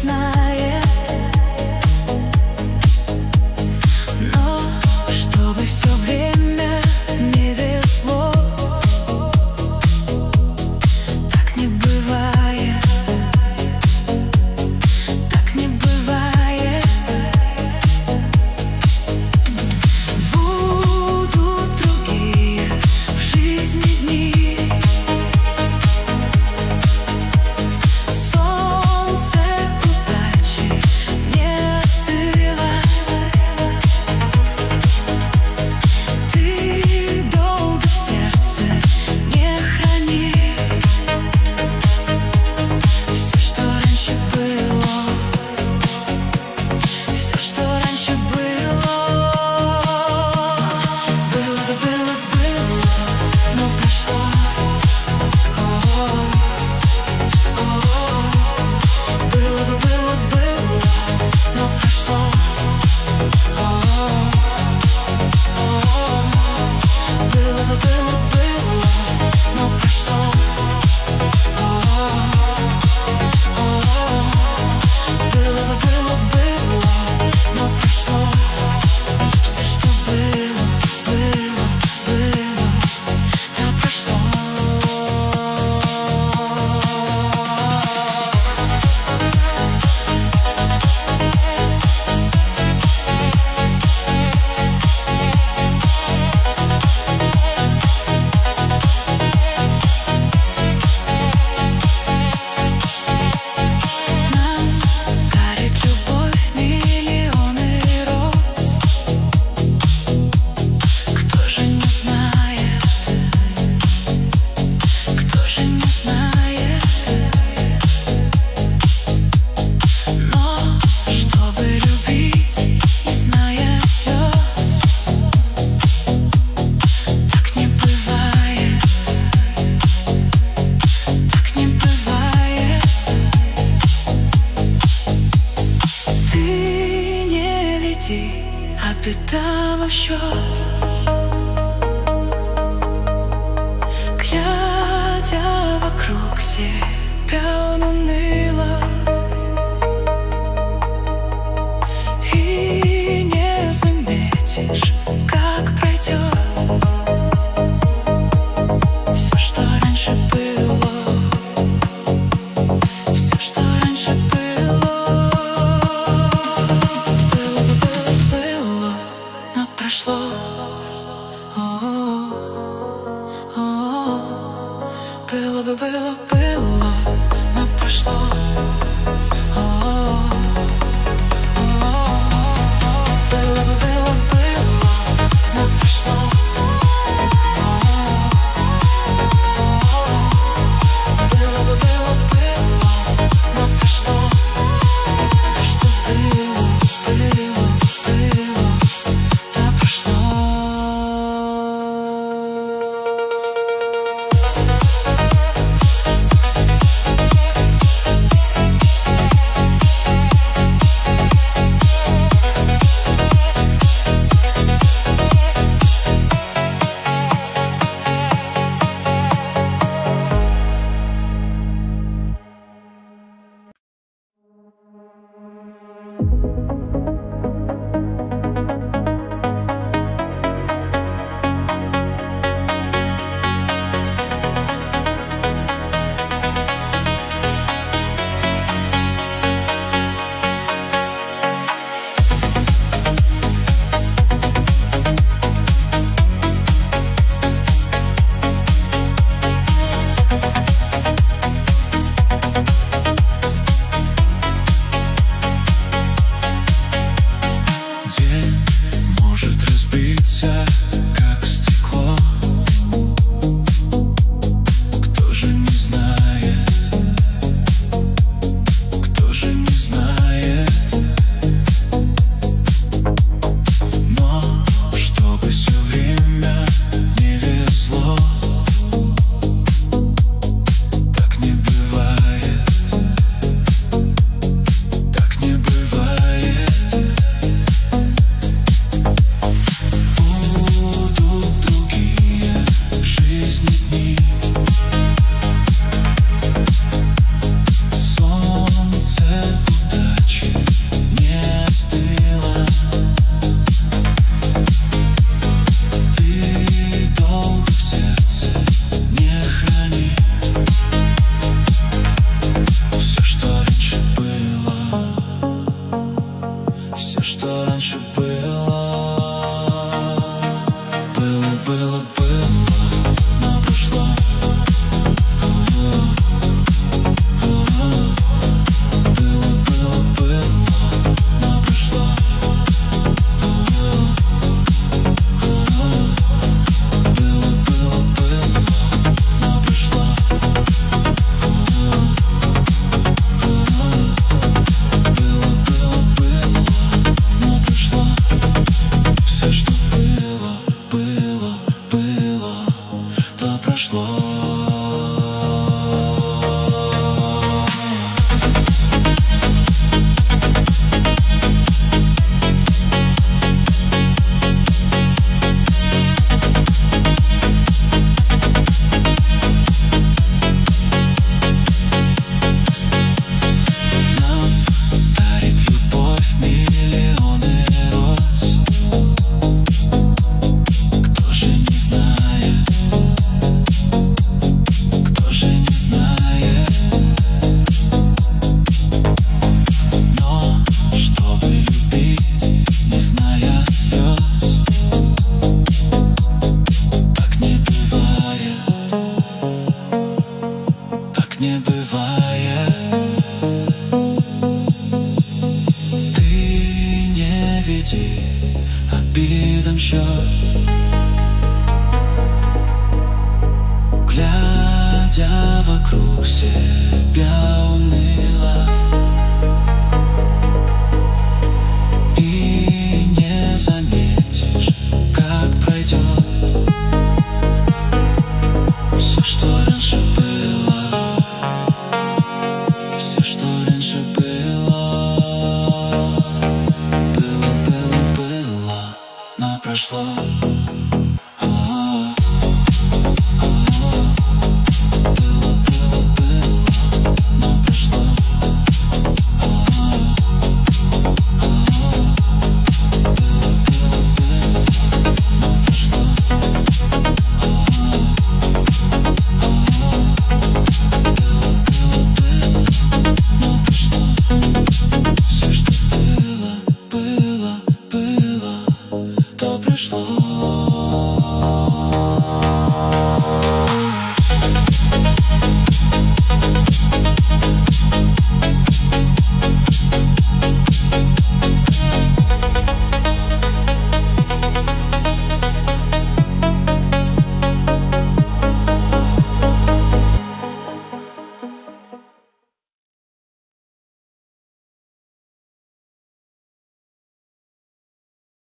знает. Но чтобы все время не везло, так не бывает, так не бывает. Будут другие в жизни дни. Солнце удачи не остыло. Ты долго в сердце не храни все, что раньше было, все, что раньше было. Было, но прошло. Было, но прошло. Было, но прошло. Было, но прошло. Все, что было, да прошло. Нам дарит любовь миллионы роз. Кто же не знает? Кто же не знает? Но чтобы любить, не зная слез, так не бывает, так не бывает. Ты не веди обида во счет, глядя вокруг себя уныло, и не заметишь, как пройдет все, что раньше было, все, что раньше было. Было, но прошло. бывает. Ты не веди обидам счет, глядя вокруг себя.